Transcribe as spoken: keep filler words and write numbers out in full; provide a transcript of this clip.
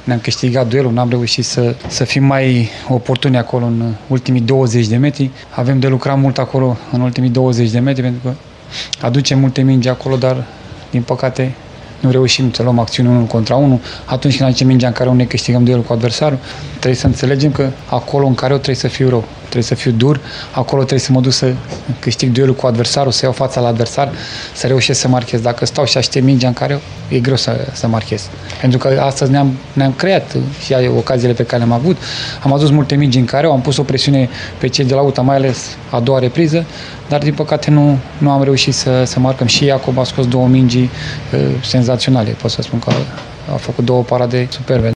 ne-am câștigat duelul, n-am reușit să, să fim mai oportuni acolo în ultimii douăzeci de metri. Avem de lucrat mult acolo în ultimii douăzeci de metri, pentru că aducem multe mingi acolo, dar din păcate nu reușim să luăm acțiune unul contra unul. Atunci când aducem mingea în care ne câștigăm duelul cu adversarul, trebuie să înțelegem că acolo în care trebuie să fiu rău, trebuie să fiu dur, acolo trebuie să mă duc să câștig duelul cu adversarul, să iau fața la adversar, să reușesc să marchez. Dacă stau și aștept mingea în care e greu să, să marchez. Pentru că astăzi ne-am, ne-am creat și ocaziile pe care le-am avut. Am adus multe mingi în care am pus o presiune pe cei de la U T A, mai ales a doua repriză, dar din păcate nu, nu am reușit să, să marcăm. Și Iacob a scos două mingi uh, senzaționale. Pot să spun că a, a făcut două parade superbe.